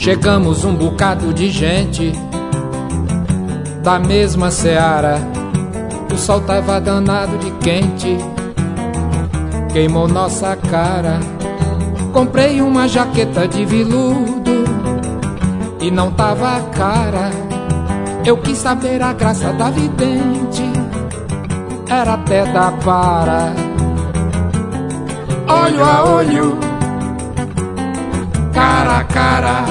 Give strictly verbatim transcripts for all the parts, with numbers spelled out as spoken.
Chegamos um bocado de gente da mesma seara. O sol tava danado de quente, queimou nossa cara. Comprei uma jaqueta de veludo e não tava cara. Eu quis saber a graça da vidente, era até da para. Olho a olho, cara a cara,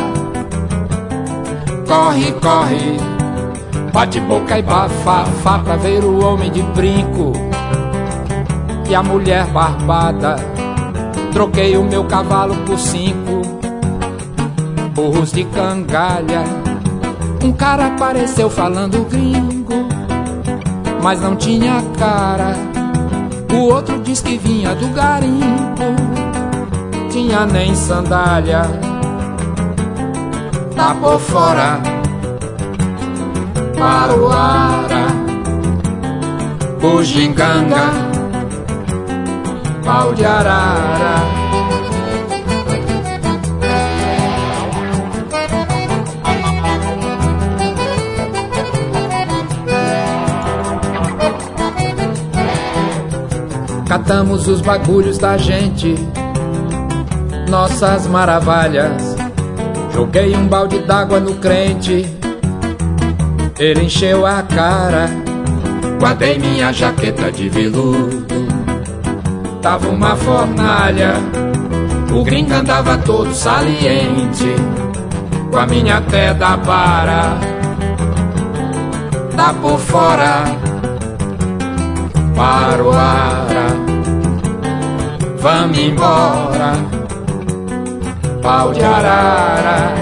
corre, corre, bate boca e bafafá pra ver o homem de brinco e a mulher barbada. Troquei o meu cavalo por cinco burros de cangalha. Um cara apareceu falando gringo, mas não tinha cara. O outro diz que vinha do garimpo, tinha nem sandália. Tá por fora, Paruara, bugiganga, pau de arara. Catamos os bagulhos da gente, nossas maravilhas. Joguei um balde d'água no crente, ele encheu a cara. Guardei minha jaqueta de veludo, tava uma fornalha. O gringo andava todo saliente, com a minha até da para. Tá por fora, Paruara, vamos embora, pau de arara.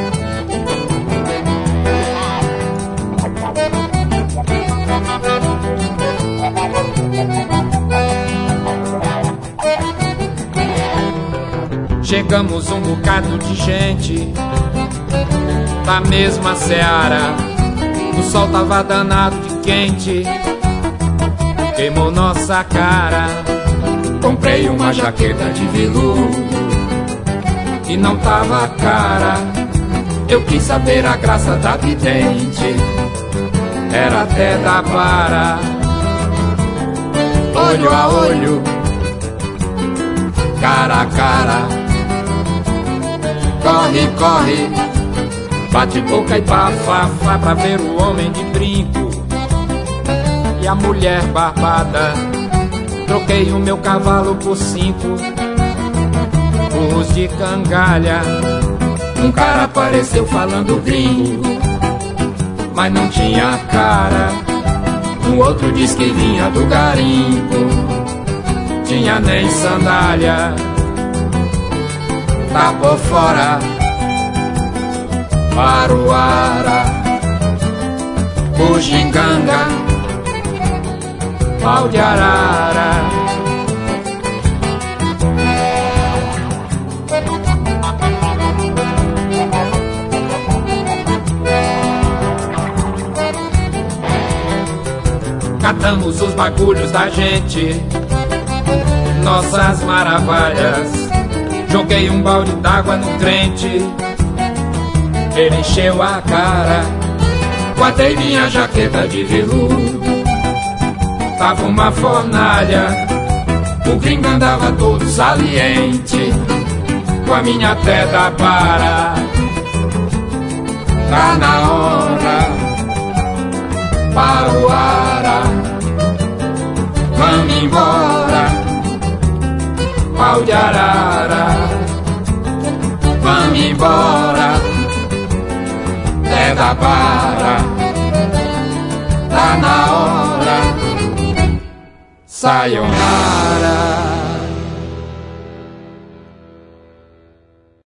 Chegamos um bocado de gente da mesma seara. O sol tava danado de quente, queimou nossa cara. Comprei uma jaqueta de veludo e não tava cara. Eu quis saber a graça da vidente, era até da para. Olho a olho, cara a cara, corre, corre, bate boca e bafafá pra ver o homem de brinco e a mulher barbada. Troquei o meu cavalo por cinco burros de cangalha. Um cara apareceu falando gringo, mas não tinha cara. Um outro diz que vinha do garimpo, tinha nem sandália. Tá por fora, Paruara, bugiganga, pau de arara. Catamos os bagulhos da gente, nossas maravilhas. Joguei um balde d'água no crente, ele encheu a cara. Guardei minha jaqueta de veludo, tava uma fornalha. O gringo andava todo saliente, com a minha até da para. Tá na hora, Paruara, vamos embora, pau de arara. Vamos embora, é da para. Tá na hora, sayonara.